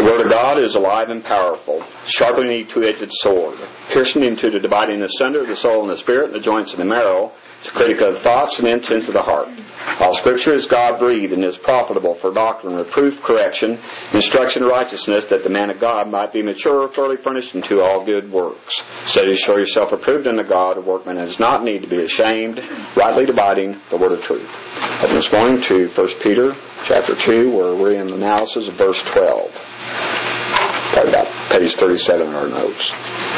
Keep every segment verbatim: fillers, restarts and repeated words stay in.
Word of God is alive and powerful, sharper than any two-edged sword, piercing into the dividing asunder of the soul and the spirit, and the joints and the marrow. It's a critic of thoughts and intents of the heart. All Scripture is God-breathed and is profitable for doctrine, reproof, correction, instruction, and righteousness, that the man of God might be mature, thoroughly furnished unto all good works. Study to show yourself approved unto God, a workman that does not need to be ashamed, rightly dividing the word of truth. Open this morning to First Peter chapter two, where we're in the analysis of verse twelve. Probably about page thirty-seven in our notes.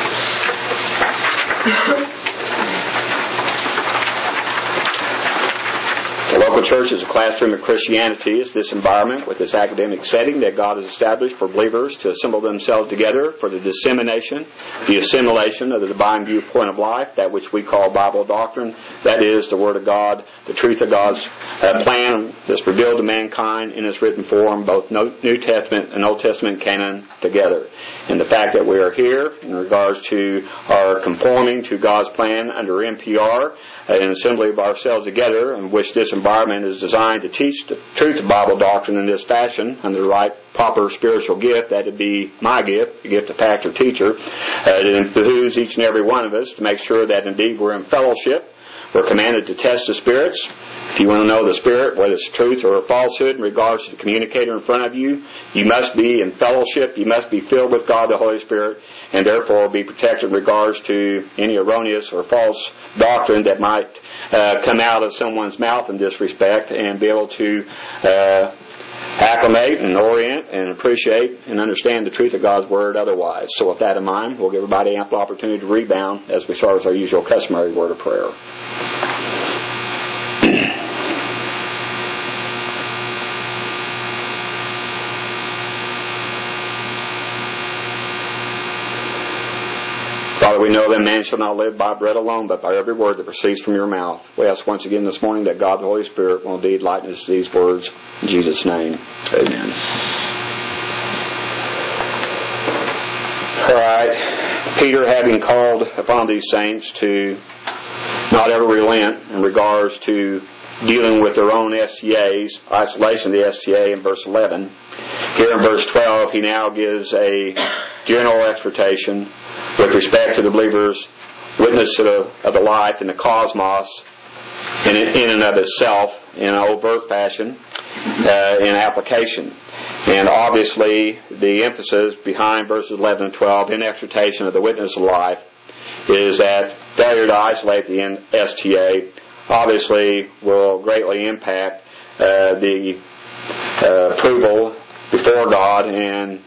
The local church is a classroom of Christianity. It's this environment with this academic setting that God has established for believers to assemble themselves together for the dissemination, the assimilation of the divine viewpoint of life, that which we call Bible doctrine. That is the Word of God, the truth of God's uh, plan that's revealed to mankind in its written form, both New Testament and Old Testament canon together. And the fact that we are here in regards to our conforming to God's plan under N P R, an assembly of ourselves together, in which this environment is designed to teach the truth of Bible doctrine in this fashion, under the right proper spiritual gift. That would be my gift, the gift of pastor teacher. Uh, it behooves each and every one of us to make sure that indeed we're in fellowship. We're commanded to test the spirits. If you want to know the spirit, whether it's truth or a falsehood in regards to the communicator in front of you, you must be in fellowship. You must be filled with God the Holy Spirit, and therefore be protected in regards to any erroneous or false doctrine that might uh, come out of someone's mouth in this respect, and be able to uh, acclimate and orient and appreciate and understand the truth of God's Word otherwise. So with that in mind, we'll give everybody ample opportunity to rebound as we start with our usual customary word of prayer. Father, we know that man shall not live by bread alone, but by every word that proceeds from your mouth. We ask once again this morning that God the Holy Spirit will indeed lighten us to these words. In Jesus' name, amen. All right. Peter, having called upon these saints to not ever relent in regards to dealing with their own S T As, isolation of the S T A in verse eleven. Here in verse twelve, he now gives a general exhortation with respect to the believer's witness to the, of the life in the cosmos in, in and of itself in an overt fashion, uh, in application. And obviously the emphasis behind verses eleven and twelve in exhortation of the witness of life is that failure to isolate the S T A obviously will greatly impact uh, the uh, approval before God and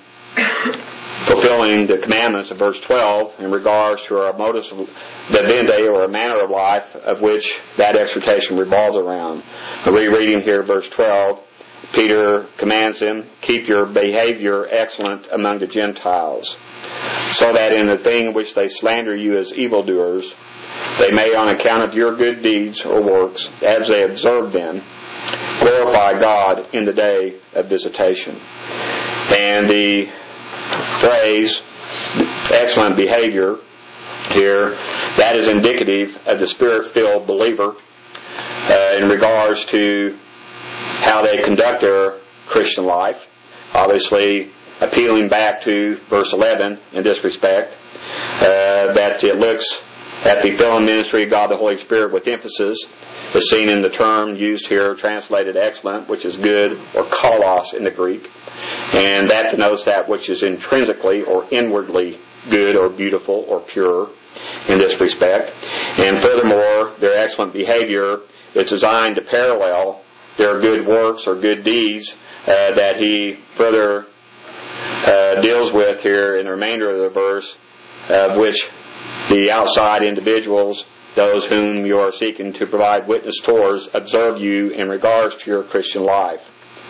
fulfilling the commandments of verse twelve in regards to our modus vivendi, or a manner of life of which that exhortation revolves around. Rereading here verse twelve, Peter commands them, keep your behavior excellent among the Gentiles, so that in the thing in which they slander you as evildoers, they may, on account of your good deeds or works, as they observe them, glorify God in the day of visitation. And the phrase, excellent behavior, here, that is indicative of the Spirit-filled believer uh, in regards to how they conduct their Christian life. Obviously, appealing back to verse eleven in this respect, uh, that it looks at the filling ministry of God the Holy Spirit with emphasis, is seen in the term used here, translated excellent, which is good, or kalos in the Greek. And that denotes that which is intrinsically or inwardly good or beautiful or pure in this respect. And furthermore, their excellent behavior is designed to parallel their good works or good deeds uh, that he further uh, deals with here in the remainder of the verse, of uh, which the outside individuals, those whom you are seeking to provide witness towards, observe you in regards to your Christian life.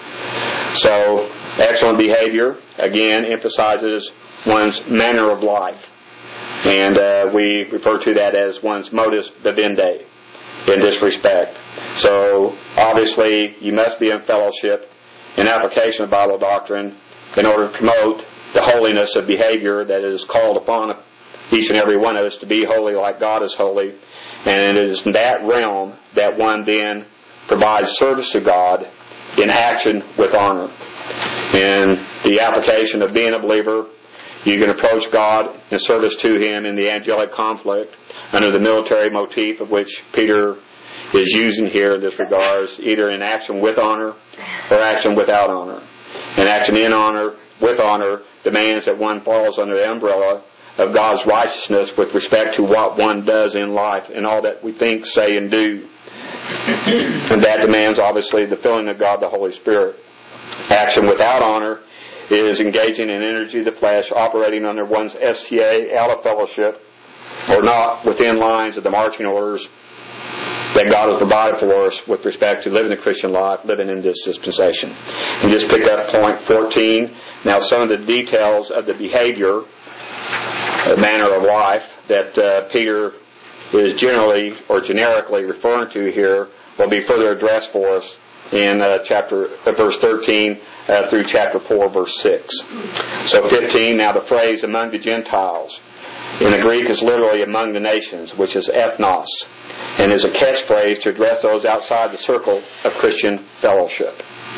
So, excellent behavior, again, emphasizes one's manner of life. And uh, we refer to that as one's modus vivendi in this respect. So, obviously, you must be in fellowship in application of Bible doctrine in order to promote the holiness of behavior that is called upon each and every one of us to be holy like God is holy. And it is in that realm that one then provides service to God in action with honor. And the application of being a believer. You can approach God in service to Him in the angelic conflict under the military motif of which Peter is using here in this regards, either in action with honor or action without honor. And action in honor, with honor, demands that one falls under the umbrella of God's righteousness with respect to what one does in life and all that we think, say, and do. And that demands, obviously, the filling of God, the Holy Spirit. Action without honor is engaging in energy of the flesh, operating under one's S C A, out of fellowship, or not within lines of the marching orders that God has provided for us with respect to living the Christian life, living in this dispensation. And just pick up point fourteen. Now, some of the details of the behavior, the manner of life that uh, Peter is generally or generically referring to here will be further addressed for us in uh, chapter uh, verse thirteen uh, through chapter four, verse six. So fifteen. Now, the phrase "among the Gentiles" in the Greek is literally "among the nations," which is ethnos, and is a catchphrase to address those outside the circle of Christian fellowship.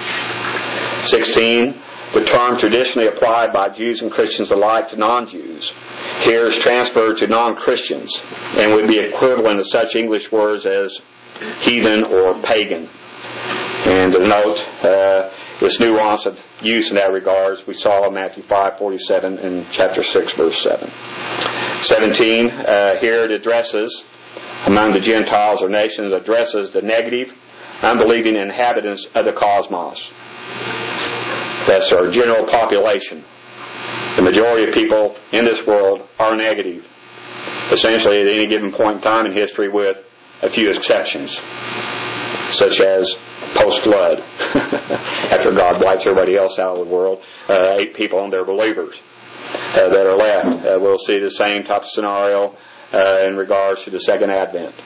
sixteen. The term traditionally applied by Jews and Christians alike to non-Jews here is transferred to non-Christians and would be equivalent to such English words as heathen or pagan. And to note uh, this nuance of use in that regard we saw in Matthew five forty-seven and chapter six verse seven. seventeen. Uh, here it addresses, among the Gentiles or nations, addresses the negative, unbelieving inhabitants of the cosmos. That's our general population. The majority of people in this world are negative, essentially at any given point in time in history, with a few exceptions, such as post-flood, after God wipes everybody else out of the world, uh, eight people and they're believers uh, that are left. Uh, we'll see the same type of scenario uh, in regards to the second advent.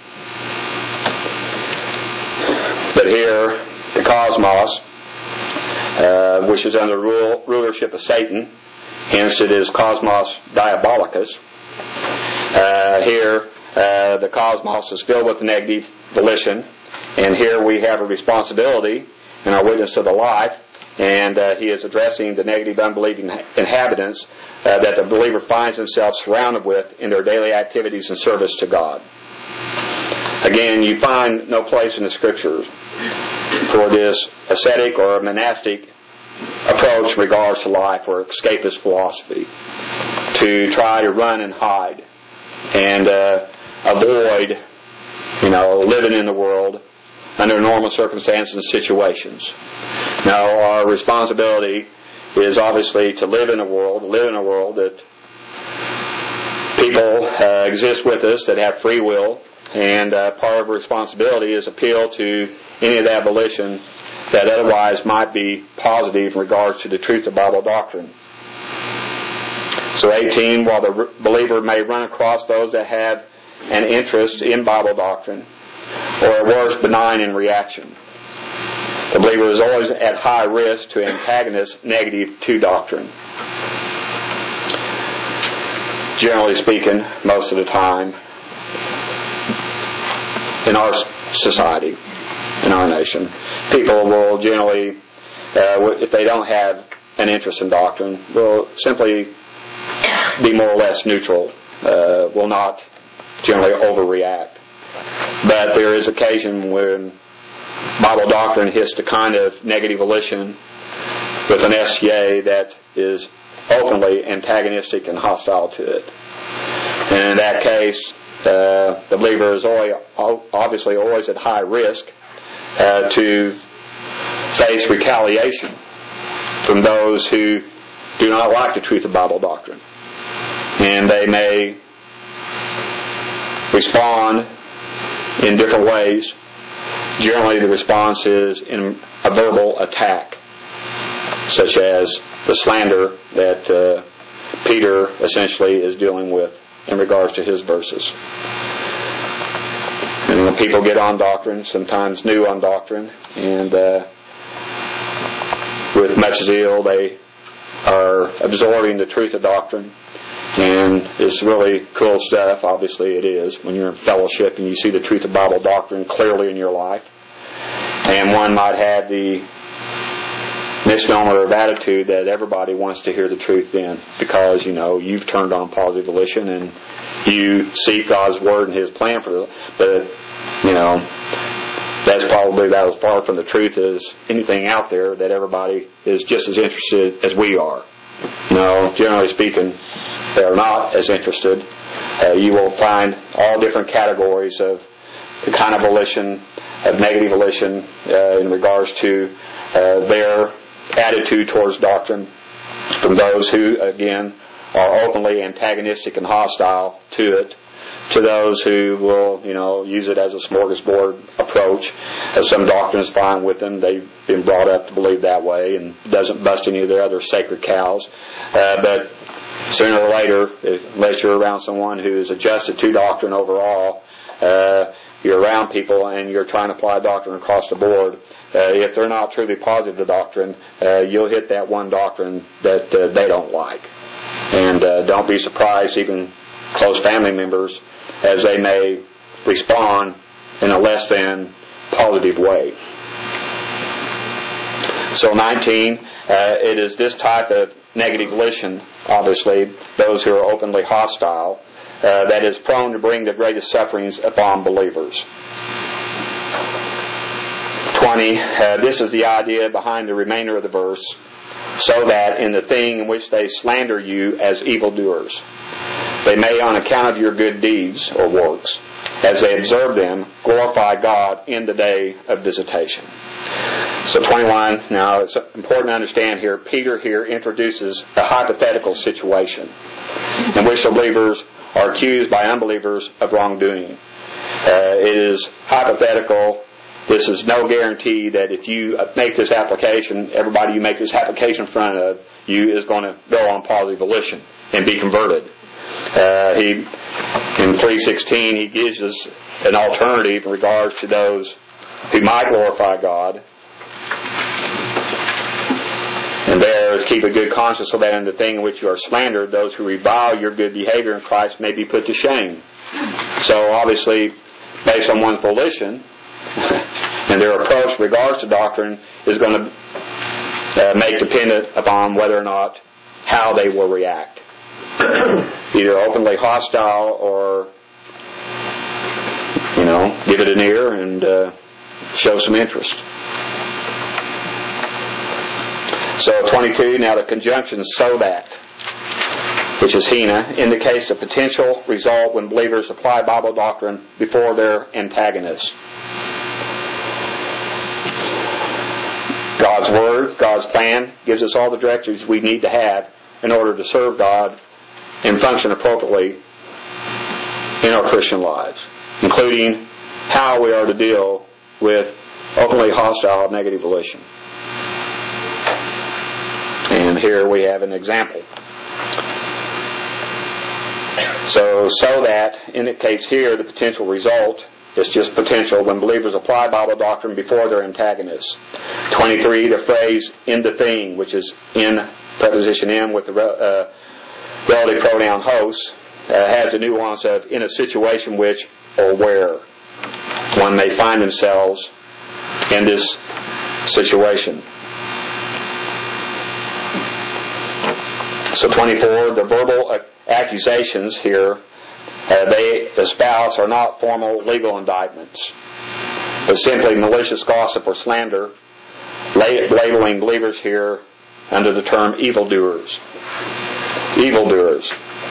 But here, the cosmos, Uh, which is under rule, rulership of Satan, hence it is cosmos diabolicus. Uh, here, uh, the cosmos is filled with negative volition, and here we have a responsibility in our witness to the life, and uh, he is addressing the negative, unbelieving inhabitants uh, that the believer finds himself surrounded with in their daily activities and service to God. Again, you find no place in the Scriptures for this ascetic or monastic approach in regards to life or escapist philosophy to try to run and hide and uh, avoid, you know, living in the world under normal circumstances and situations. Now, our responsibility is obviously to live in a world, live in a world that people uh, exist with us that have free will. And uh, part of our responsibility is appeal to any of that volition that otherwise might be positive in regards to the truth of Bible doctrine. So eighteen, while the believer may run across those that have an interest in Bible doctrine, or at worst benign in reaction, the believer is always at high risk to antagonists negative to doctrine. Generally speaking, most of the time, in our society, in our nation, people will generally, uh, if they don't have an interest in doctrine, will simply be more or less neutral, uh, will not generally overreact. But there is occasion when Bible doctrine hits the kind of negative volition with an S C A that is openly antagonistic and hostile to it. And in that case, Uh, the believer is always, obviously always at high risk uh, to face retaliation from those who do not like the truth of Bible doctrine. And they may respond in different ways. Generally, the response is in a verbal attack, such as the slander that uh, Peter essentially is dealing with in regards to his verses. And when people get on doctrine, sometimes new on doctrine, and uh, with much zeal they are absorbing the truth of doctrine, and it's really cool stuff. Obviously it is when you're in fellowship and you see the truth of Bible doctrine clearly in your life. And one might have the misnomer of attitude that everybody wants to hear the truth then, because, you know, you've turned on positive volition and you seek God's Word and His plan for it. But, you know, that's probably about as far from the truth as anything out there, that everybody is just as interested as we are. No, generally speaking, they are not as interested. Uh, you will find all different categories of the kind of volition, of negative volition, uh, in regards to uh, their attitude towards doctrine, from those who, again, are openly antagonistic and hostile to it, to those who will, you know, use it as a smorgasbord approach. As some doctrines find with them, they've been brought up to believe that way, and doesn't bust any of their other sacred cows. Uh, but sooner or later, if, unless you're around someone who is adjusted to doctrine overall, uh, you're around people and you're trying to apply doctrine across the board. Uh, if they're not truly positive to doctrine, uh, you'll hit that one doctrine that uh, they don't like. And uh, don't be surprised, even close family members, as they may respond in a less than positive way. So nineteen, uh, it is this type of negative volition, obviously, those who are openly hostile, uh, that is prone to bring the greatest sufferings upon believers. twenty, uh, this is the idea behind the remainder of the verse, so that in the thing in which they slander you as evildoers, they may, on account of your good deeds or works, as they observe them, glorify God in the day of visitation. So twenty-one, now it's important to understand here, Peter here introduces a hypothetical situation in which the believers are accused by unbelievers of wrongdoing. Uh, it is hypothetical. This is no guarantee that if you make this application, everybody you make this application in front of you is going to go on positive volition and be converted. Uh, he, in three sixteen, he gives us an alternative in regards to those who might glorify God. And there is, keep a good conscience, so that in the thing in which you are slandered, those who revile your good behavior in Christ may be put to shame. So obviously, based on one's volition and their approach in regards to doctrine is going to uh, make dependent upon whether or not how they will react. Either openly hostile or, you know, give it an ear and uh, show some interest. So twenty-two, now the conjunction so that, which is hina, indicates the potential result when believers apply Bible doctrine before their antagonists. God's Word, God's plan, gives us all the directives we need to have in order to serve God and function appropriately in our Christian lives, including how we are to deal with openly hostile negative volition. And here we have an example. So, so that indicates here the potential result. It's just potential when believers apply Bible doctrine before their antagonists. twenty-three, the phrase in the thing, which is in preposition in with the uh, relative pronoun host, uh, has the nuance of in a situation which or where one may find themselves in this situation. So twenty-four, the verbal accusations here uh, they espouse are not formal legal indictments, but simply malicious gossip or slander, labeling believers here under the term evildoers. Evildoers.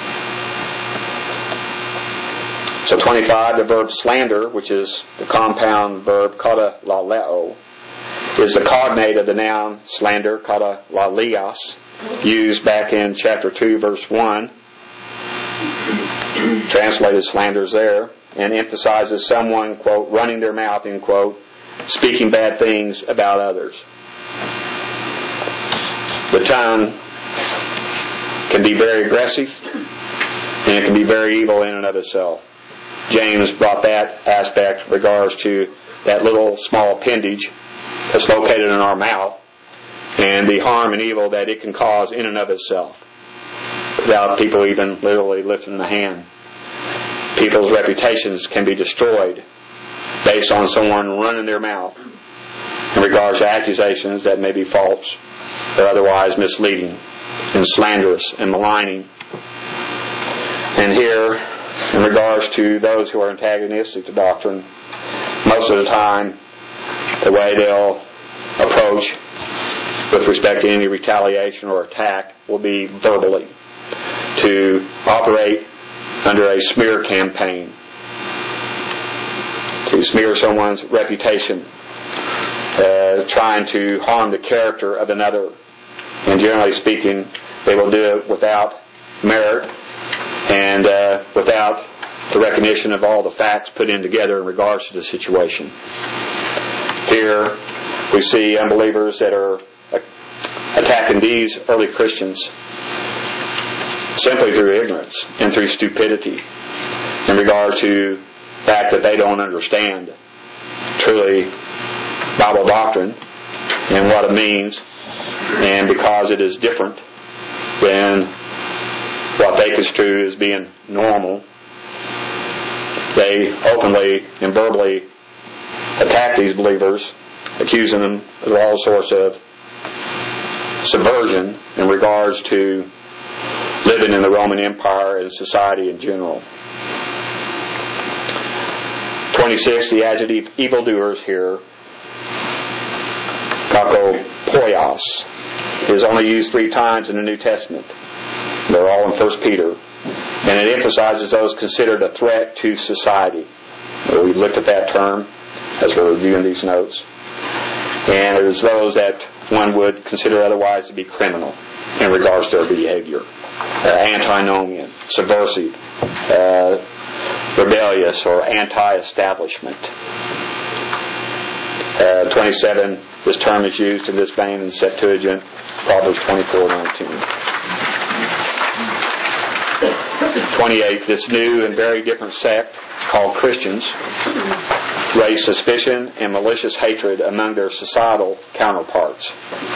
So twenty-five, the verb slander, which is the compound verb kata laleo, is the cognate of the noun slander, kata lalias, used back in chapter two, verse one, translated slanders there, and emphasizes someone, quote, running their mouth, end quote, speaking bad things about others. The tongue can be very aggressive, and it can be very evil in and of itself. James brought that aspect in regards to that little small appendage that's located in our mouth, and the harm and evil that it can cause in and of itself, without people even literally lifting a hand. People's reputations can be destroyed based on someone running their mouth in regards to accusations that may be false or otherwise misleading and slanderous and maligning. And here, in regards to those who are antagonistic to doctrine, most of the time, the way they'll approach with respect to any retaliation or attack will be verbally, to operate under a smear campaign, to smear someone's reputation, uh, trying to harm the character of another. And generally speaking, they will do it without merit and uh, without the recognition of all the facts put in together in regards to the situation. Here we see unbelievers that are attacking these early Christians simply through ignorance and through stupidity in regard to the fact that they don't understand truly Bible doctrine and what it means, and because it is different than what they construe as being normal, they openly and verbally attack these believers, accusing them of all sorts of subversion in regards to living in the Roman Empire and society in general. twenty-six, the adjective evildoers here, kakopoios, is only used three times in the New Testament. They're all in First Peter. And it emphasizes those considered a threat to society. We looked at that term as we're reviewing these notes. And it is those that one would consider otherwise to be criminal in regards to their behavior. Uh, antinomian, subversive, uh, rebellious, or anti-establishment. Uh, twenty-seven, this term is used in this vein in Septuagint, Proverbs twenty-four nineteen. twenty-eight, this new and very different sect called Christians raise suspicion and malicious hatred among their societal counterparts.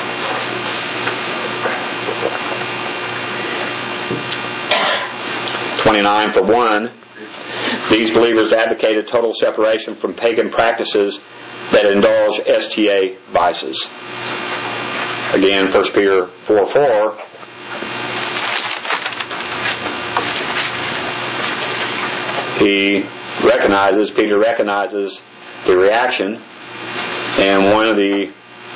twenty-nine, for one, these believers advocated total separation from pagan practices that indulge S T A vices. Again, First Peter four four, he recognizes, Peter recognizes the reaction, and one of the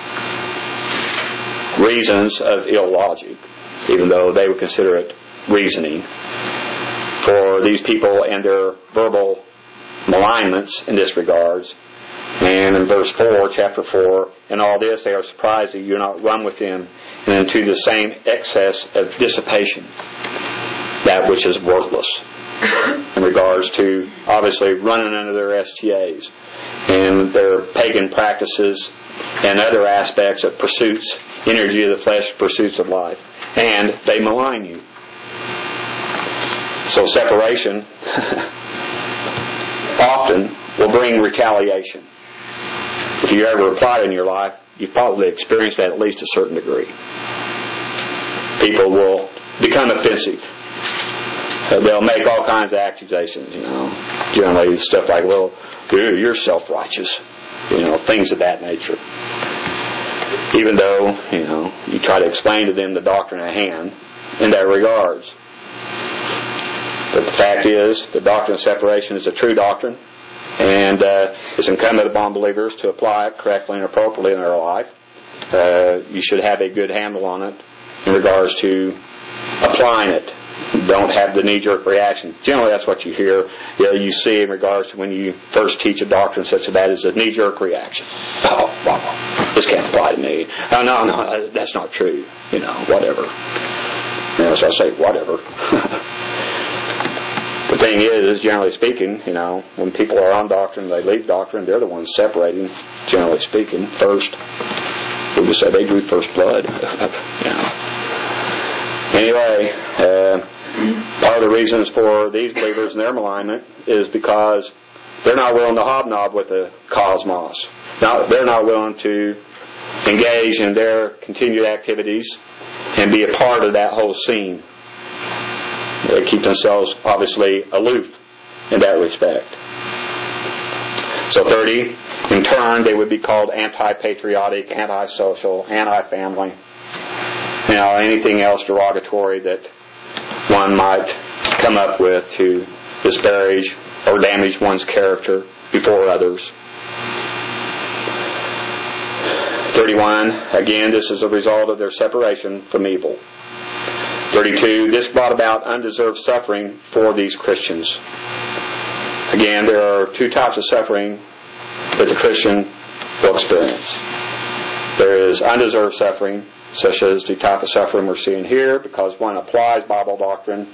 reasons of ill logic, even though they would consider it reasoning, for these people and their verbal malignments in this regards. And in verse four, chapter four, in all this they are surprised that you do not run with them and into the same excess of dissipation, that which is worthless, in regards to obviously running under their S T As and their pagan practices and other aspects of pursuits, energy of the flesh, pursuits of life. And they malign you. So separation often will bring retaliation. If you ever applied in your life, you've probably experienced that at least a certain degree. People will become offensive. Uh, they'll make all kinds of accusations, you know, generally stuff like, well, dude, you're self-righteous, you know, things of that nature. Even though, you know, you try to explain to them the doctrine at hand in that regards. But the fact is, the doctrine of separation is a true doctrine, and uh, it's incumbent upon believers to apply it correctly and appropriately in their life. Uh, you should have a good handle on it in regards to applying it. Don't have the knee-jerk reaction. Generally, that's what you hear. You know, you see in regards to when you first teach a doctrine such as that is a knee-jerk reaction. Oh, well, this can't apply to me. Oh, no, no, that's not true. You know, whatever. You know, so I say, whatever. The thing is, generally speaking, you know, when people are on doctrine, they leave doctrine, they're the ones separating, generally speaking, first. We just say they drew first blood. You know. Anyway, uh, part of the reasons for these believers and their malignment is because they're not willing to hobnob with the cosmos. Now, they're not willing to engage in their continued activities and be a part of that whole scene. They keep themselves obviously aloof in that respect. So thirty, in turn, they would be called anti-patriotic, anti-social, anti-family. Now, anything else derogatory that one might come up with to disparage or damage one's character before others. thirty-one, again, this is a result of their separation from evil. thirty-two, this brought about undeserved suffering for these Christians. Again, there are two types of suffering that the Christian will experience. There is undeserved suffering, such as the type of suffering we're seeing here, because one applies Bible doctrine,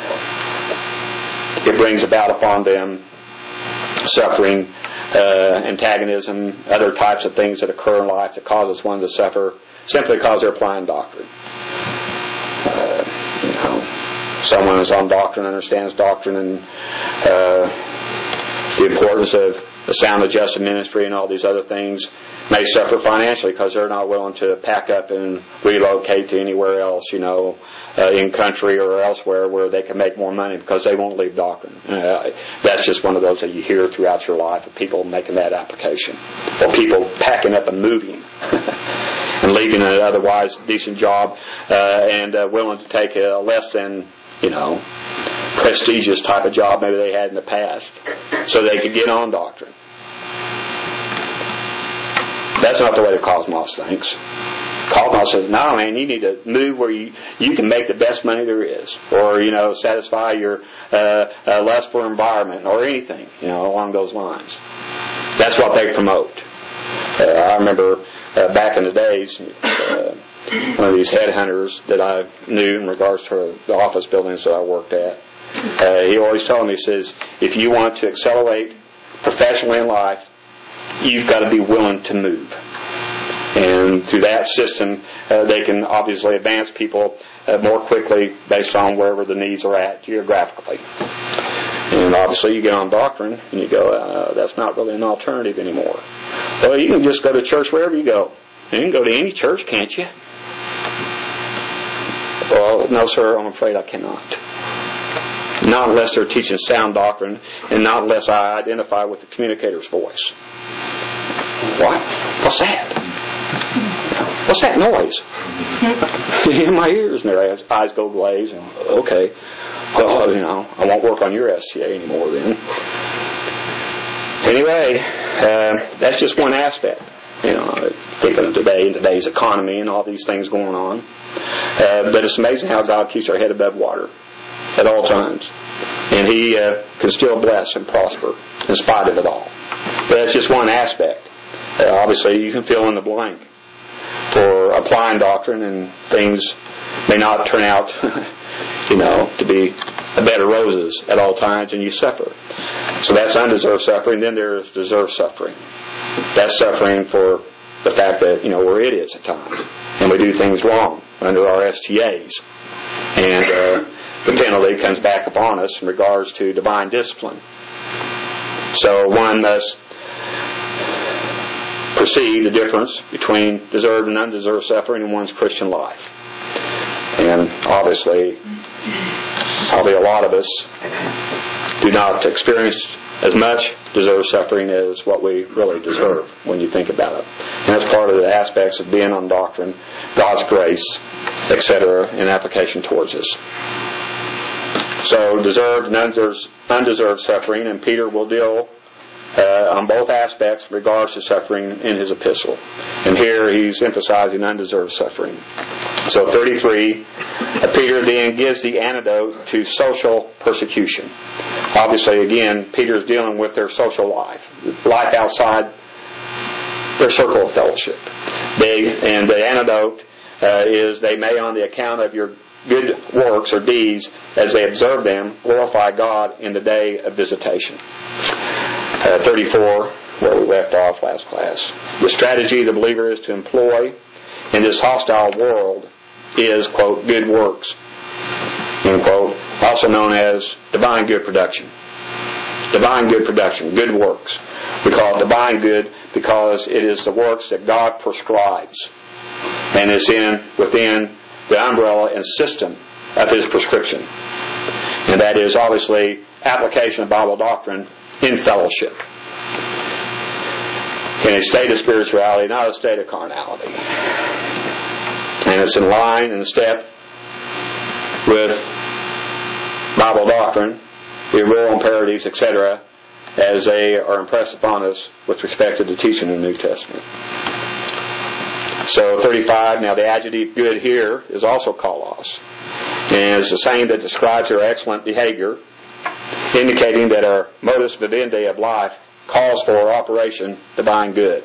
it brings about upon them suffering, uh, antagonism, other types of things that occur in life that causes one to suffer simply because they're applying doctrine. Uh, you know, someone who's on doctrine understands doctrine and uh, the importance of the sound adjusted ministry and all these other things may suffer financially because they're not willing to pack up and relocate to anywhere else, you know, uh, in country or elsewhere where they can make more money because they won't leave doctrine. Uh, that's just one of those that you hear throughout your life of people making that application. Or people packing up and moving and leaving an otherwise decent job uh, and uh, willing to take a less than, you know, prestigious type of job maybe they had in the past so they could get on doctrine. That's not the way the cosmos thinks. Cosmos says, no, man, you need to move where you, you can make the best money there is, or, you know, satisfy your uh, uh, lust for environment, or anything, you know, along those lines. That's what they promote. Uh, I remember uh, back in the days, uh, one of these headhunters that I knew in regards to the office buildings that I worked at, uh, he always told me, he says, if you want to accelerate professionally in life, you've got to be willing to move. And through that system, uh, they can obviously advance people uh, more quickly based on wherever the needs are at geographically. And obviously you get on doctrine and you go, uh, that's not really an alternative anymore. Well, you can just go to church wherever you go. You can go to any church, can't you? Well, no, sir, I'm afraid I cannot. Not unless they're teaching sound doctrine, and not unless I identify with the communicator's voice. What? What's that? What's that noise? In my ears, and their eyes go glazed. And, okay, well, you know, I won't work on your S T A anymore then. Anyway, uh, that's just one aspect. You know, thinking of today and today's economy and all these things going on. Uh, but it's amazing how God keeps our head above water at all times. And He uh, can still bless and prosper in spite of it all. But that's just one aspect. Uh, obviously, you can fill in the blank for applying doctrine, and things may not turn out, you know, to be a bed of roses at all times, and you suffer. So that's undeserved suffering. Then there's deserved suffering. That's suffering for the fact that, you know, we're idiots at times, and we do things wrong under our S T As. And uh, the penalty comes back upon us in regards to divine discipline. So one must perceive the difference between deserved and undeserved suffering in one's Christian life. And obviously, probably a lot of us do not experience as much deserved suffering as what we really deserve when you think about it. And that's part of the aspects of being on doctrine, God's grace, et cetera, in application towards us. So deserved and undeserved, undeserved suffering, and Peter will deal uh, on both aspects in regards to suffering in his epistle. And here he's emphasizing undeserved suffering. So thirty-three, uh, Peter then gives the antidote to social persecution. Obviously, again, Peter is dealing with their social life, life outside their circle of fellowship. They, and the antidote uh, is they may, on the account of your good works or deeds, as they observe them, glorify God in the day of visitation. Uh, thirty-four, where we left off last class. The strategy the believer is to employ in this hostile world is, quote, good works, end quote, also known as divine good production. Divine good production, good works. We call it divine good because it is the works that God prescribes, and is in within the umbrella and system of His prescription. And that is obviously application of Bible doctrine in fellowship. In a state of spirituality, not a state of carnality. And it's in line and step with Bible doctrine, the rule imperatives, et cetera, as they are impressed upon us with respect to the teaching in the New Testament. So thirty-five, now the adjective good here is also kalos. And it's the same that describes our excellent behavior, indicating that our modus vivendi of life calls for Operation Divine Good.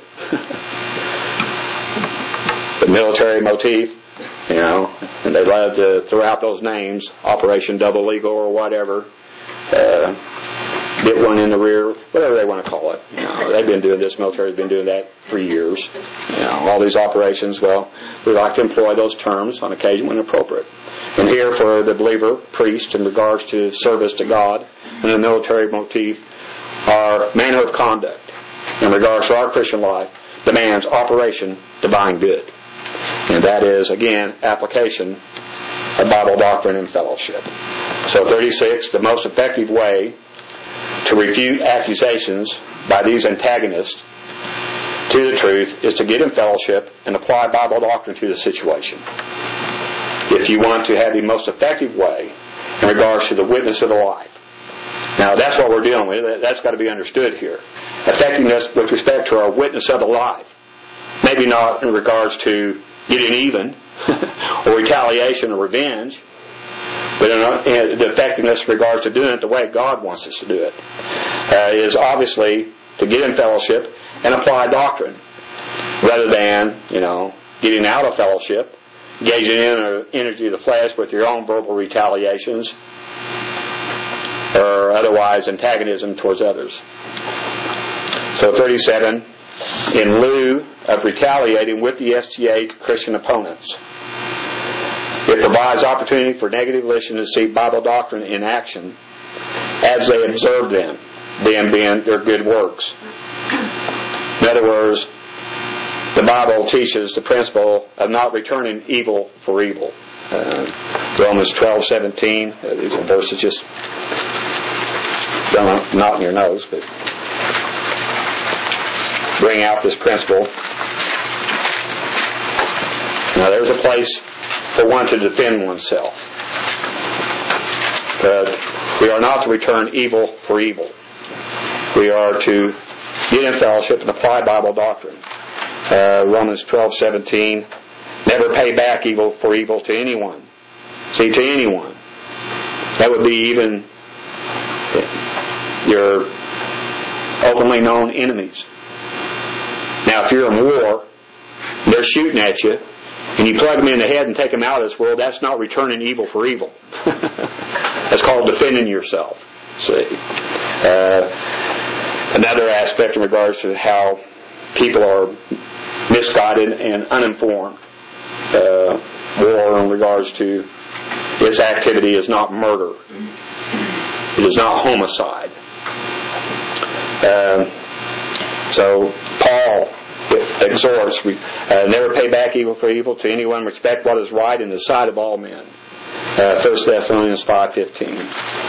The military motif, you know, and they love to throw out those names, Operation Double Eagle or whatever, uh, get one in the rear, whatever they want to call it. You know, they've been doing this, military's been doing that for years. You know, all these operations, well, we like to employ those terms on occasion when appropriate. And here for the believer, priest, in regards to service to God, and the military motif, our manner of conduct in regards to our Christian life demands Operation Divine Good. And that is, again, application of Bible doctrine and fellowship. So thirty-six, the most effective way to refute accusations by these antagonists to the truth is to get in fellowship and apply Bible doctrine to the situation. If you want to have the most effective way in regards to the witness of the life. Now that's what we're dealing with. That's got to be understood here. Effectiveness with respect to our witness of the life. Maybe not in regards to getting even or retaliation or revenge, but in the effectiveness in regards to doing it the way God wants us to do it, uh, is obviously to get in fellowship and apply doctrine, rather than, you know, getting out of fellowship, engaging in the energy of the flesh with your own verbal retaliations or otherwise antagonism towards others. So thirty-seven, in lieu of retaliating with the S T A Christian opponents, it provides opportunity for negative listeners to see Bible doctrine in action as they observe them, them being their good works. In other words, the Bible teaches the principle of not returning evil for evil. Uh, Romans twelve seventeen, uh, these are verses just don't not in your nose, but bring out this principle. Now there's a place for one to defend oneself. But we are not to return evil for evil. We are to get in fellowship and apply Bible doctrine. Uh, Romans twelve seventeen, never pay back evil for evil to anyone. See, to anyone. That would be even your openly known enemies. Now, if you're in war, they're shooting at you, and you plug them in the head and take them out of this world, that's not returning evil for evil. That's called defending yourself. See? Uh, another aspect in regards to how people are misguided and uninformed. Uh, war in regards to its activity is not murder. It is not homicide. Uh, so Paul exhorts, we, uh, never pay back evil for evil to anyone, respect what is right in the sight of all men. Uh, First Thessalonians five fifteen.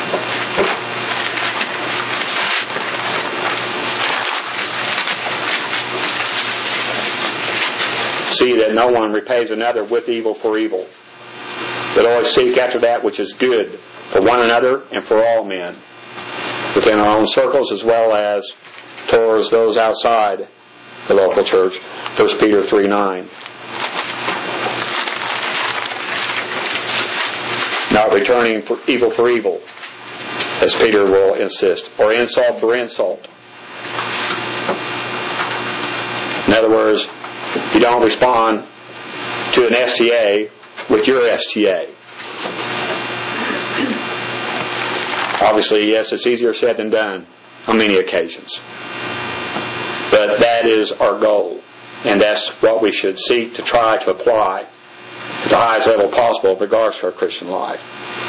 See that no one repays another with evil for evil, but always seek after that which is good for one another and for all men, within our own circles as well as towards those outside the local church. First Peter three nine. Not returning for evil for evil, as Peter will insist, or insult for insult. In other words, you don't respond to an S T A with your S T A. Obviously, yes, it's easier said than done on many occasions. But that is our goal, and that's what we should seek to try to apply at the highest level possible with regards to our Christian life.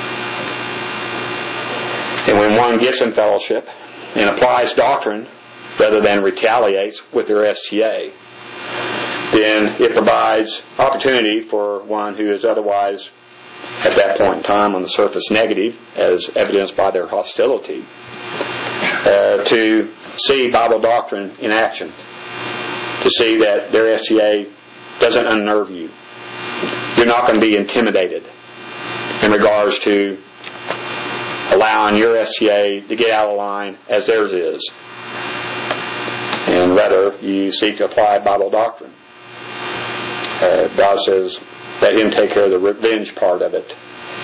And when one gets in fellowship and applies doctrine rather than retaliates with their S T A, then it provides opportunity for one who is otherwise at that point in time on the surface negative, as evidenced by their hostility, uh, to see Bible doctrine in action, to see that their S T A doesn't unnerve you, you're not going to be intimidated in regards to allowing your S T A to get out of line as theirs is. And rather, you seek to apply Bible doctrine. Uh, God says, let Him take care of the revenge part of it.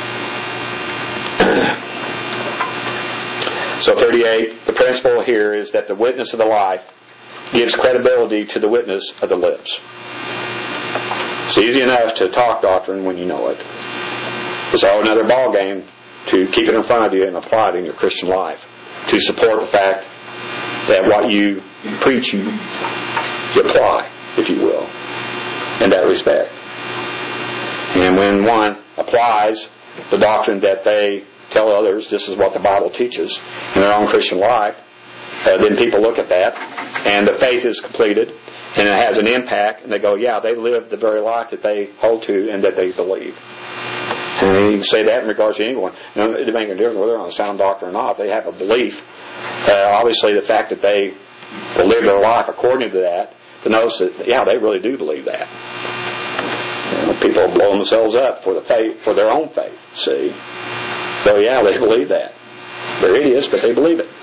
So thirty-eight, the principle here is that the witness of the life gives credibility to the witness of the lips. It's easy enough to talk doctrine when you know it. It's all another ball game to keep it in front of you and apply it in your Christian life, to support the fact that what you preach, you, you apply, if you will, in that respect. And when one applies the doctrine that they tell others, this is what the Bible teaches in their own Christian life, uh, then people look at that, and the faith is completed, and it has an impact, and they go, yeah, they live the very life that they hold to and that they believe. And you can say that in regards to anyone. You know, it doesn't make a difference whether they're on a sound doctrine or not. If they have a belief, uh, obviously the fact that they will live their life according to that, to notice that, yeah, they really do believe that. You know, people blow themselves up for the faith, for their own faith, see. So, yeah, they believe that. They're idiots, but they believe it.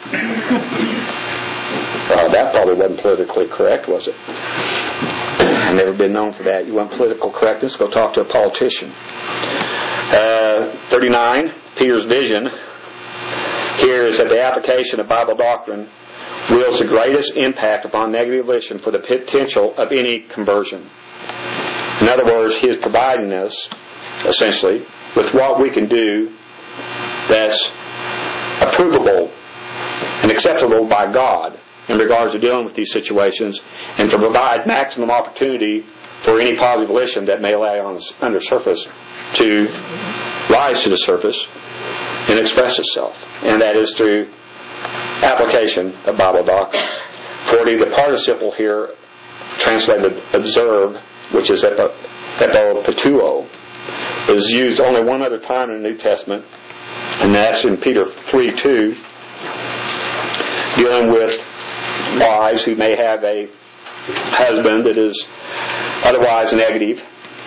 Uh, that probably wasn't politically correct, was it? I've never been known for that. You want political correctness? Go talk to a politician. Uh, thirty-nine, Peter's vision here is that the application of Bible doctrine wields the greatest impact upon negative volition for the potential of any conversion. In other words, he is providing us, essentially, with what we can do that's approvable and acceptable by God in regards to dealing with these situations, and to provide maximum opportunity for any positive volition that may lie on the under surface to rise to the surface and express itself. And that is through application of Bible doctrine. forty, the participle here, translated observe, which is epopatuo, is used only one other time in the New Testament, and that's in Peter three two, dealing with wives who may have a husband that is otherwise negative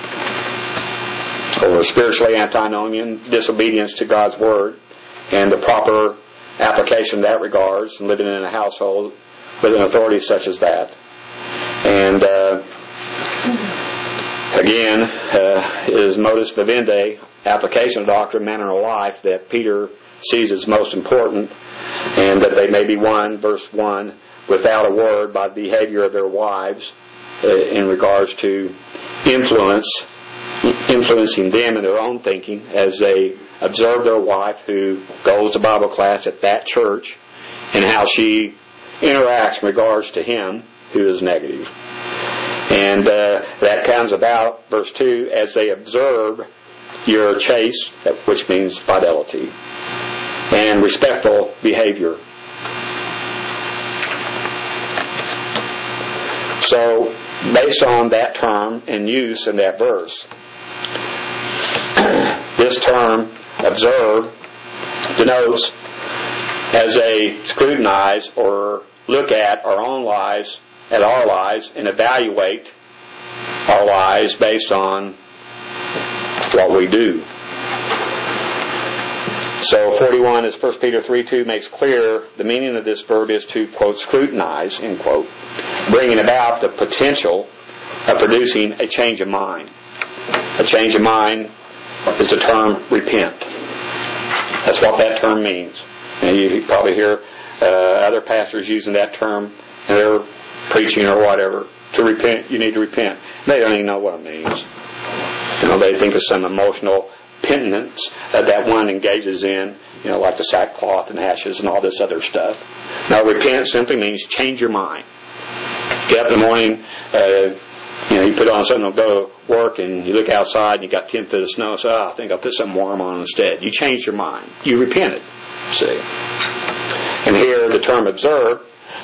or spiritually antinomian, disobedience to God's Word, and the proper application in that regards, and living in a household with an authority such as that. And uh, again, uh, it is modus vivendi, application of doctrine, manner of life, that Peter sees as most important, and that they may be won, verse one, without a word by the behavior of their wives uh, in regards to influence, influencing them in their own thinking as they observe their wife who goes to Bible class at that church, and how she interacts in regards to him who is negative. And uh, that comes about, verse two, as they observe your chaste, which means fidelity, and respectful behavior. So, based on that term and use in that verse, this term, observe, denotes as they scrutinize or look at our own lives, at our lives, and evaluate our lives based on what we do. So forty-one, as First Peter three two makes clear, the meaning of this verb is to, quote, scrutinize, end quote, bringing about the potential of producing a change of mind. A change of mind is the term repent. That's what that term means. And you probably hear uh, other pastors using that term in their preaching or whatever. To repent, you need to repent. They don't even know what it means. You know, they think of some emotional penitence that that one engages in, you know, like the sackcloth and ashes and all this other stuff. Now, repent simply means change your mind. Get up in the morning, uh, you know, you put on something to go to work, and you look outside and you got ten feet of snow, so oh, I think I'll put something warm on instead. You change your mind. You repented, see. And here the term observe,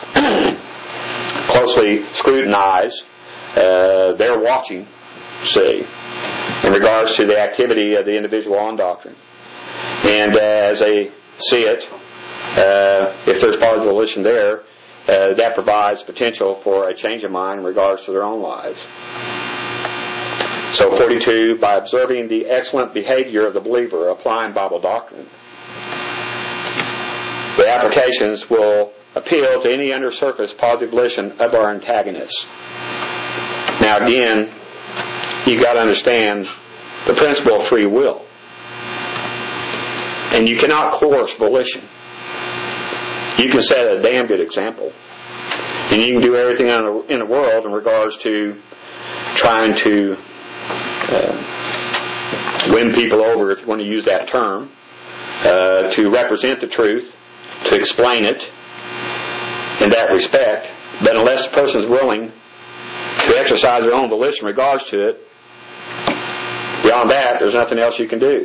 closely scrutinize, uh, they're watching, see, in regards to the activity of the individual on doctrine. And uh, as they see it, uh, if there's positive volition there, uh, that provides potential for a change of mind in regards to their own lives. So forty-two, by observing the excellent behavior of the believer applying Bible doctrine, the applications will appeal to any undersurface positive volition of our antagonists. Now again, you've got to understand the principle of free will. And you cannot coerce volition. You can set a damn good example. And you can do everything in the world in regards to trying to uh, win people over, if you want to use that term, uh, to represent the truth, to explain it in that respect. But unless the person is willing to exercise their own volition in regards to it, beyond that, there's nothing else you can do.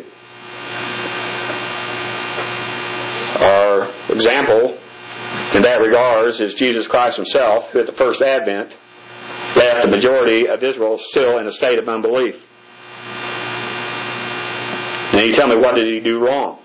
Our example in that regards is Jesus Christ himself, who at the first advent left the majority of Israel still in a state of unbelief. And you tell me, what did he do wrong?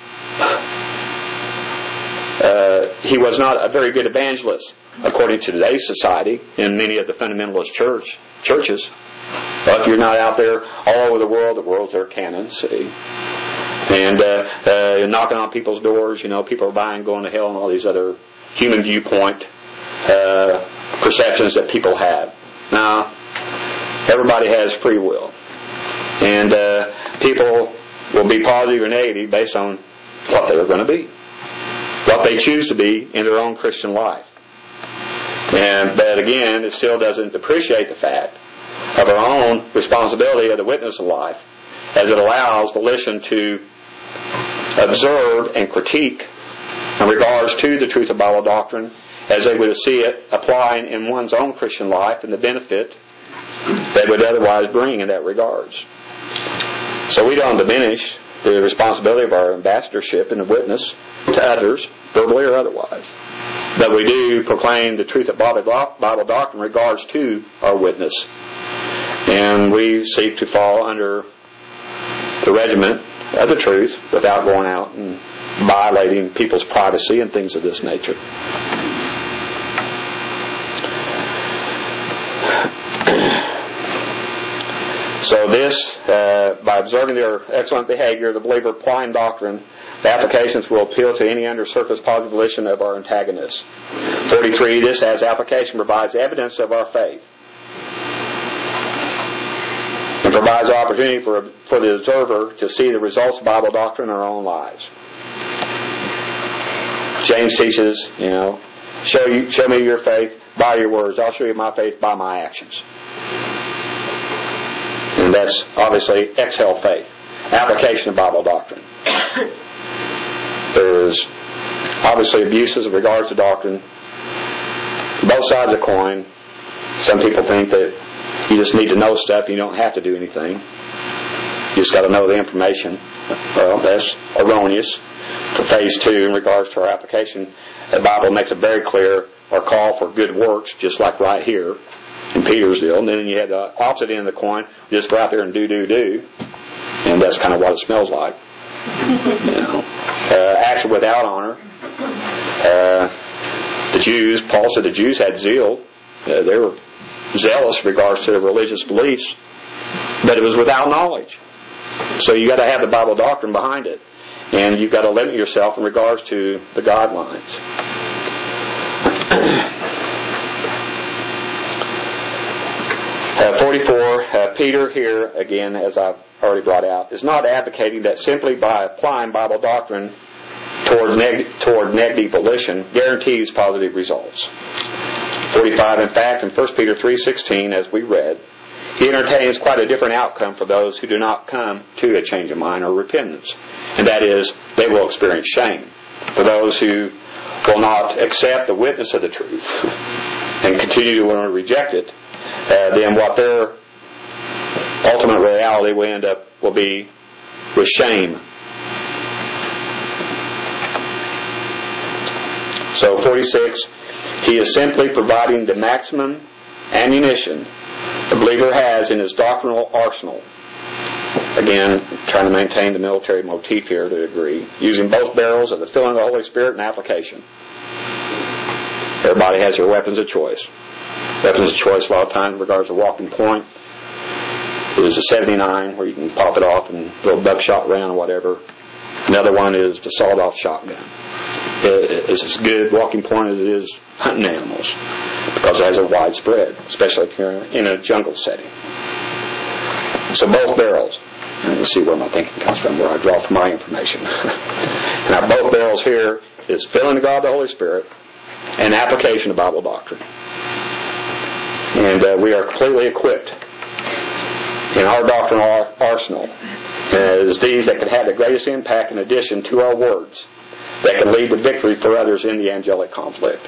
Uh, he was not a very good evangelist, according to today's society, in many of the fundamentalist church churches. But if you're not out there all over the world, the world's their canon, see. And uh, uh, knocking on people's doors, you know, people are buying, going to hell, and all these other human viewpoint uh, perceptions that people have. Now, everybody has free will. And uh, people will be positive or negative based on what they're going to be, what they choose to be in their own Christian life. And but again, it still doesn't appreciate the fact of our own responsibility of the witness of life, as it allows volition to observe and critique in regards to the truth of Bible doctrine, as they would see it applying in one's own Christian life and the benefit they would otherwise bring in that regards. So we don't diminish the responsibility of our ambassadorship and the witness to others, verbally or otherwise. But we do proclaim the truth of Bible doctrine in regards to our witness. And we seek to fall under the regiment of the truth without going out and violating people's privacy and things of this nature. So this, uh, by observing their excellent behavior, the believer applying doctrine, the applications will appeal to any undersurface positive volition of our antagonists. forty-three, this as application provides evidence of our faith and provides opportunity for, for the observer to see the results of Bible doctrine in our own lives. James teaches, you know, show you, show me your faith by your words. I'll show you my faith by my actions. And that's obviously exhale faith, application of Bible doctrine. There's obviously abuses in regards to doctrine, both sides of the coin. Some people think that you just need to know stuff, you don't have to do anything. You just got to know the information. Well, that's erroneous. For phase two, in regards to our application, the Bible makes it very clear our call for good works, just like right here in Peter's deal. And then you have the opposite end of the coin, just go out there and do, do, do. And that's kind of what it smells like. You know, uh, action without honor. Uh, the Jews, Paul said the Jews had zeal. Uh, they were zealous in regards to their religious beliefs, but it was without knowledge. So you got to have the Bible doctrine behind it, and you've got to limit yourself in regards to the guidelines. Uh, forty-four, uh, Peter here, again, as I've already brought out, is not advocating that simply by applying Bible doctrine toward, neg- toward negative volition guarantees positive results. forty-five, in fact, in First Peter three sixteen, as we read, he entertains quite a different outcome for those who do not come to a change of mind or repentance. And that is, they will experience shame. For those who will not accept the witness of the truth and continue to want to reject it, Uh, then what their ultimate reality will end up will be with shame. So forty-six, he is simply providing the maximum ammunition the believer has in his doctrinal arsenal. Again, trying to maintain the military motif here to a degree, using both barrels of the filling of the Holy Spirit and application. Everybody has their weapons of choice. Weapons of choice a lot of times in regards to walking point. is a seventy-nine, where you can pop it off and a little buckshot round or whatever. Another one is the sawed-off shotgun. It's as good walking point as it is hunting animals, because it has a wide spread, especially if you're in a jungle setting. So both barrels. Let's see where my thinking comes from, where I draw from my information. Now, both barrels here is filling of God the Holy Spirit and application of Bible doctrine. And uh, we are completely equipped in our doctrinal arsenal as these that can have the greatest impact in addition to our words that can lead to victory for others in the angelic conflict.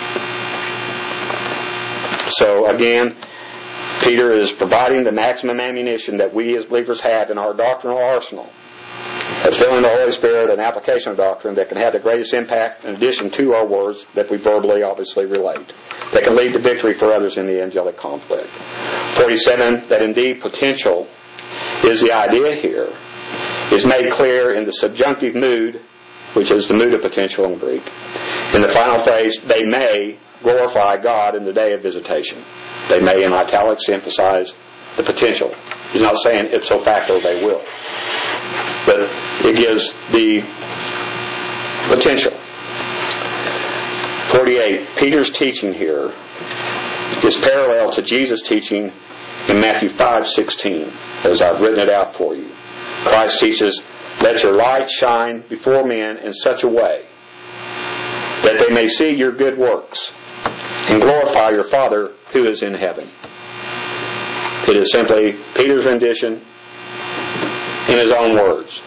So again, Peter is providing the maximum ammunition that we as believers have in our doctrinal arsenal of filling the Holy Spirit and application of doctrine that can have the greatest impact in addition to our words that we verbally obviously relate, that can lead to victory for others in the angelic conflict. forty-seven, that indeed potential is the idea here, is made clear in the subjunctive mood, which is the mood of potential in Greek. In the final phrase, they may glorify God in the day of visitation. They may, in italics, emphasize the potential. He's not saying ipso facto they will. But it gives the potential. forty-eight, Peter's teaching here is parallel to Jesus' teaching in Matthew five sixteen, as I've written it out for you. Christ teaches, "Let your light shine before men in such a way that they may see your good works and glorify your Father who is in heaven." It is simply Peter's rendition in his own words.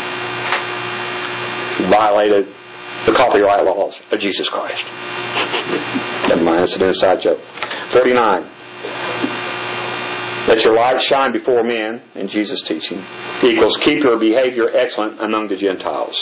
He violated the copyright laws of Jesus Christ. Never mind, it's an inside joke. forty-nine. Let your light shine before men, in Jesus' teaching, equals keep your behavior excellent among the Gentiles.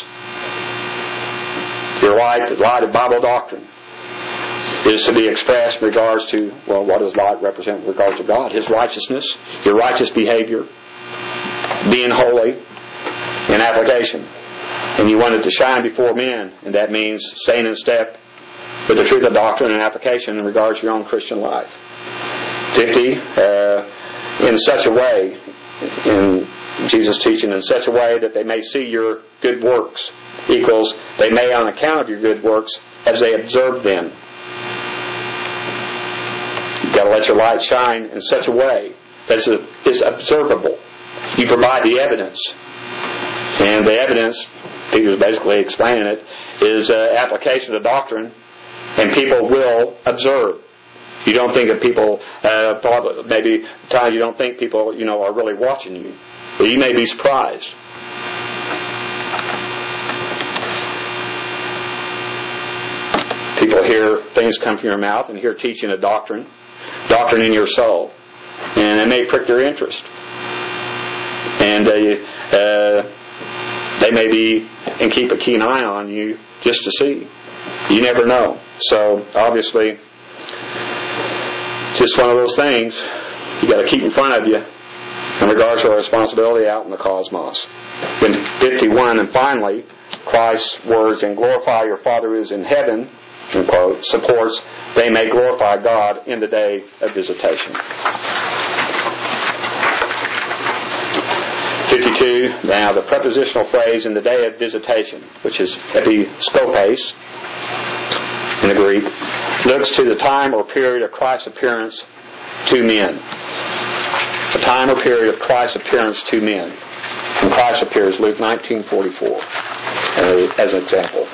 Your light, the light of Bible doctrine, is to be expressed in regards to, well, what does light represent in regards to God? His righteousness, your righteous behavior, being holy, in application. And you want it to shine before men, and that means staying in step with the truth of doctrine and application in regards to your own Christian life. fifty, uh, in such a way, in Jesus' teaching, in such a way that they may see your good works, equals they may on account of your good works as they observe them. You've got to let your light shine in such a way that it's observable. You provide the evidence. And the evidence, Peter's basically explaining it, is uh, application of doctrine, and people will observe. You don't think that people, uh, probably, maybe times you don't think people, you know, are really watching you. But you may be surprised. People hear things come from your mouth and hear teaching of doctrine, doctrine in your soul, and it may prick their interest. And uh, uh, they may be and keep a keen eye on you just to see. You never know. So obviously, just one of those things you got to keep in front of you in regards to our responsibility out in the cosmos. In fifty-one, and finally, Christ's words, "And glorify your Father who is in heaven," end quote, supports, "They may glorify God in the day of visitation." fifty-two, now the prepositional phrase "in the day of visitation," which is episkopes in the Greek, looks to the time or period of Christ's appearance to men. The time or period of Christ's appearance to men. And Christ appears, Luke nineteen forty-four, uh, as an example.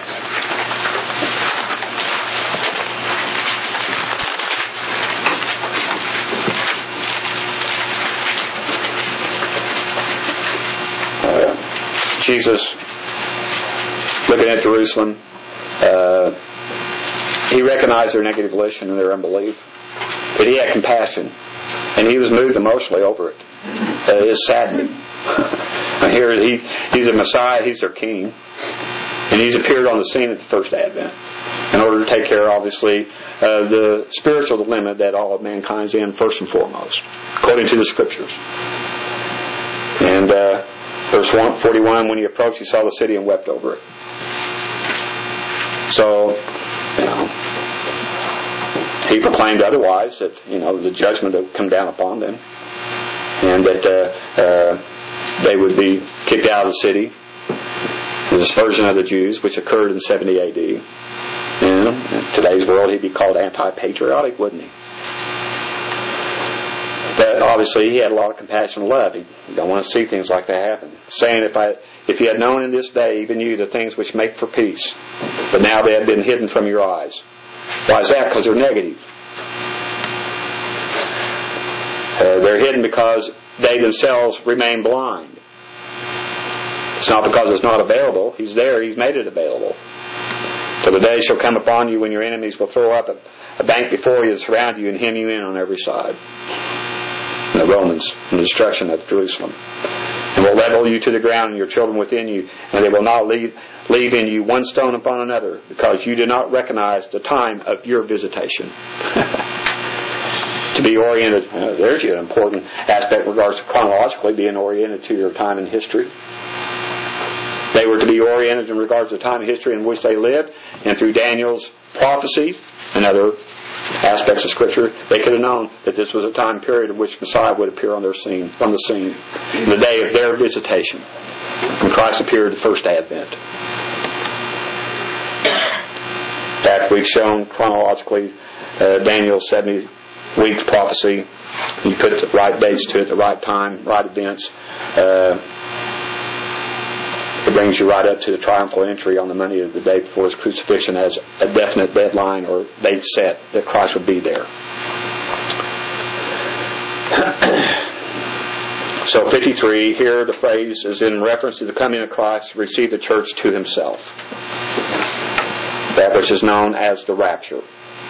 Uh, Jesus, looking at Jerusalem, uh, he recognized their negative volition and their unbelief, but he had compassion, and he was moved emotionally over it. Uh, it's saddening. And here he, he's a Messiah, he's their king, and he's appeared on the scene at the first advent in order to take care, obviously, of the spiritual dilemma that all of mankind's in, first and foremost, according to the Scriptures. And uh, verse forty-one, when he approached, he saw the city and wept over it. So, you know, he proclaimed otherwise, that, you know, the judgment would come down upon them. and that uh, uh, they would be kicked out of the city, the dispersion of the Jews, which occurred in seventy A D. And in today's world, he'd be called anti-patriotic, wouldn't he? But obviously, he had a lot of compassion and love. He don't want to see things like that happen. Saying, if I, if you had known in this day, even you, the things which make for peace, but now they have been hidden from your eyes. Why is that? Because they're negative. Uh, they're hidden because they themselves remain blind. It's not because it's not available. He's there. He's made it available. So the day shall come upon you when your enemies will throw up a, a bank before you and surround you and hem you in on every side. And the Romans, and the destruction of Jerusalem. And will level you to the ground and your children within you, and they will not leave, leave in you one stone upon another, because you do not recognize the time of your visitation. To be oriented, uh, there's an important aspect in regards to chronologically being oriented to your time in history. They were to be oriented in regards to the time in history in which they lived, and through Daniel's prophecy and other aspects of Scripture, they could have known that this was a time period in which Messiah would appear on their scene, on the scene, the day of their visitation, when Christ appeared the first Advent. In fact, we've shown chronologically uh, Daniel's seventy-week prophecy. You put the right dates to it, the right time, right events. Uh, It brings you right up to the triumphal entry on the Monday of the day before his crucifixion as a definite deadline or date set that Christ would be there. So fifty-three, here the phrase is in reference to the coming of Christ to receive the church to himself. That which is known as the rapture.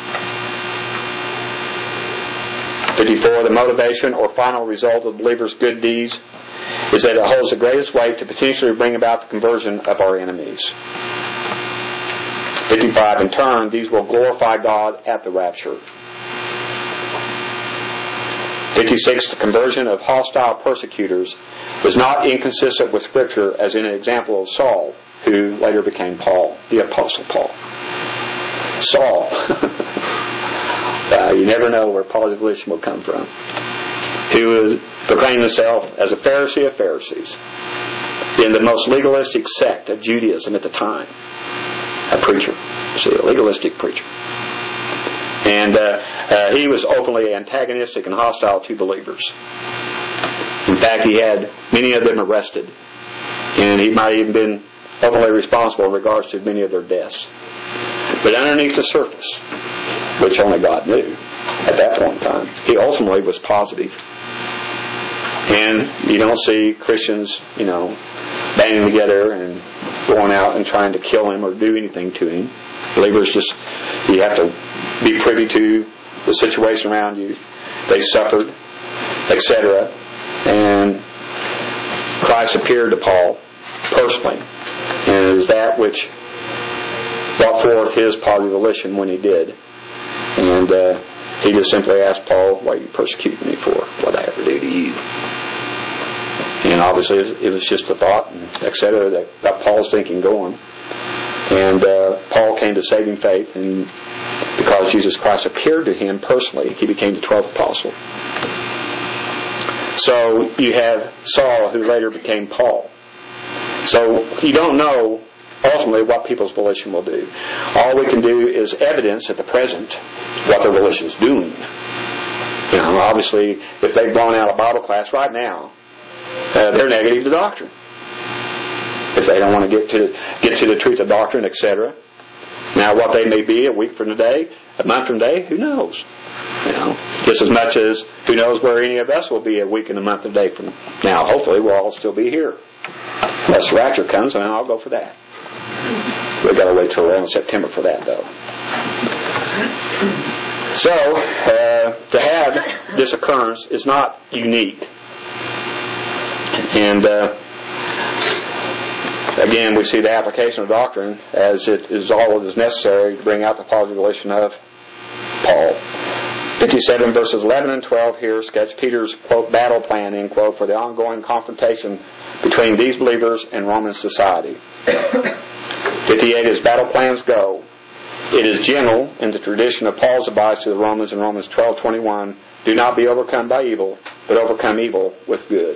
fifty-four, the motivation or final result of believers' good deeds is that it holds the greatest weight to potentially bring about the conversion of our enemies. fifty-five, in turn, these will glorify God at the rapture. fifty-six, the conversion of hostile persecutors was not inconsistent with Scripture, as in an example of Saul, who later became Paul, the Apostle Paul. Saul. uh, you never know where Paul's volition will come from. He was proclaimed himself as a Pharisee of Pharisees in the most legalistic sect of Judaism at the time. A preacher. See, a legalistic preacher. And uh, uh, he was openly antagonistic and hostile to believers. In fact, he had many of them arrested. And he might have even been openly responsible in regards to many of their deaths. But underneath the surface, which only God knew at that point in time, he ultimately was positive. And you don't see Christians, you know, banding together and going out and trying to kill him or do anything to him. Believers just, you have to be privy to the situation around you. They suffered, et cetera. And Christ appeared to Paul personally. And it is that which brought forth his positive volition when he did. And uh, he just simply asked Paul, "What are you persecuting me for? What did I ever do to you?" And obviously it was just a thought, et cetera, that got Paul's thinking going. And uh, Paul came to saving faith, and because Jesus Christ appeared to him personally, he became the twelfth apostle. So you have Saul, who later became Paul. So you don't know ultimately what people's volition will do. All we can do is evidence at the present what their volition is doing. You know, obviously, if they've blown out a Bible class right now, uh, they're negative to doctrine. If they don't want to get to get to the truth of doctrine, et cetera. Now, what they may be a week from today, a month from today, who knows? You know, just as much as who knows where any of us will be a week and a month and a day from now. Hopefully, we'll all still be here. Unless the rapture comes, and I'll go for that. We've got to wait till around September for that, though. So, uh, to have this occurrence is not unique. And uh, again, we see the application of doctrine as it is all that is necessary to bring out the positive volition of Paul. fifty-seven verses eleven and twelve here sketch Peter's, quote, battle plan, end quote, for the ongoing confrontation between these believers and Roman society. fifty-eight, as battle plans go, it is general in the tradition of Paul's advice to the Romans in Romans twelve twenty-one, do not be overcome by evil, but overcome evil with good.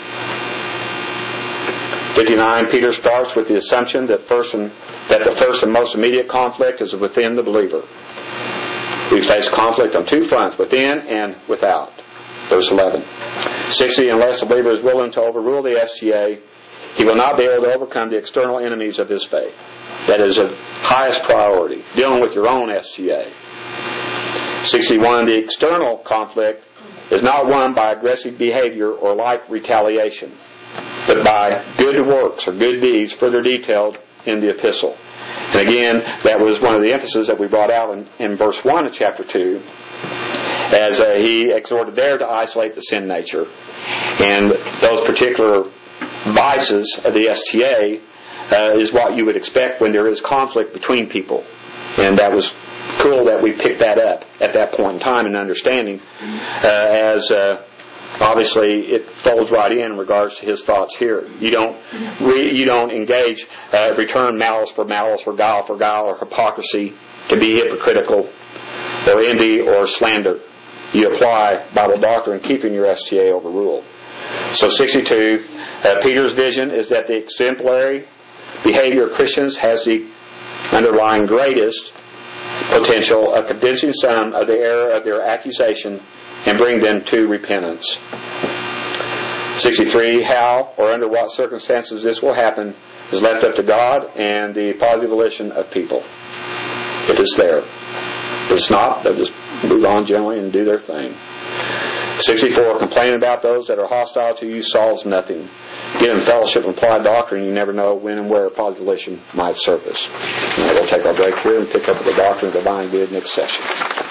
fifty-nine, Peter starts with the assumption that first and, that the first and most immediate conflict is within the believer. We face conflict on two fronts, within and without. Verse eleven. sixty, unless the believer is willing to overrule the S C A, he will not be able to overcome the external enemies of his faith. That is of highest priority, dealing with your own S C A. sixty-one, the external conflict is not won by aggressive behavior or light retaliation, but by good works or good deeds further detailed in the epistle. And again, that was one of the emphases that we brought out in, in verse one of chapter two, as uh, he exhorted there to isolate the sin nature. And those particular vices of the S T A uh, is what you would expect when there is conflict between people. And that was cool that we picked that up at that point in time in understanding, uh, as uh, obviously it folds right in in regards to his thoughts here. You don't re, you don't engage, uh, return malice for malice, or guile for guile, or hypocrisy to be hypocritical, or envy, or slander. You apply Bible doctrine, keeping your S T A overruled. So sixty-two, uh, Peter's vision is that the exemplary behavior of Christians has the underlying greatest potential of convincing some of the error of their accusation and bring them to repentance. sixty-three, how or under what circumstances this will happen is left up to God and the positive volition of people. If it's there. If it's not, they'll just move on gently and do their thing. sixty-four, complaining about those that are hostile to you solves nothing. Get in fellowship and apply doctrine, you never know when and where a positive volition might surface. Now we'll take our break here and pick up with the doctrine of divine good next session.